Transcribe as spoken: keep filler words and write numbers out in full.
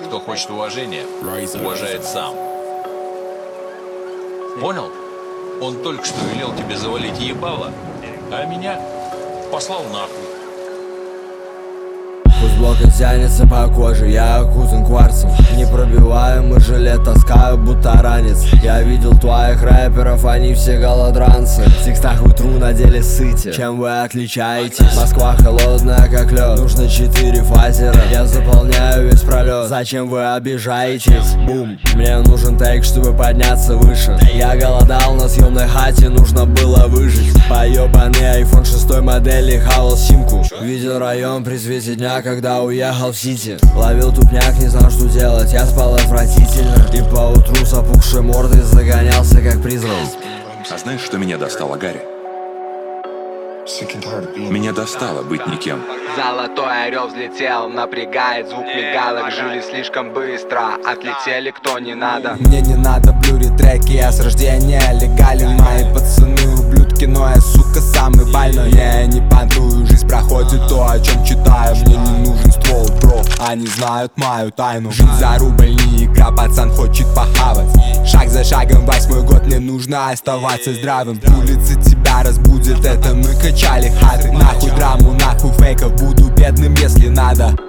Кто хочет уважения, уважает сам. Понял? Он только что велел тебе завалить ебало, а меня послал нахуй. Пусть блока тянется по коже, я окутан кварцем. Непробиваемый жилет таскаю, будто ранец. Я видел твоих рэперов, они все голодранцы. В текстах вы тру на деле сыте. Чем вы отличаетесь? Москва холодная как лед, нужно четыре фазера. Я заполняю весь пролет. Зачем вы обижаетесь? Бум, мне нужен тейк, чтобы подняться выше. Я голодал на съемной хате, нужно было выжить. Поёбанный айфон шестой модели, хавал симку. Видел район при свете дня, когда уехал в Сити. Ловил тупняк, не знал, что делать, я спал отвратительно. И поутру с опухшей мордой загонялся, как призрак. А знаешь, что меня достало, Гарри? Меня достало быть никем. Золотой орел взлетел, напрягает звук мигалок. Жили слишком быстро, отлетели кто не надо. Мне не надо блюри треки, я с рождения легален. Мои пацаны ублюдки, но я, сука, самый больной. Я не понтую, жизнь проходит то, о чем читаю. Мне не нужен ствол, бро, они знают мою тайну. Жизнь за рубль не игра, пацан хочет похавать. Шаг за шагом, восьмой год, мне нужно оставаться здравым. Улица тебя разбудит, это мы качали хаты. Нахуй драму, нахуй фейков, буду бедным, если надо.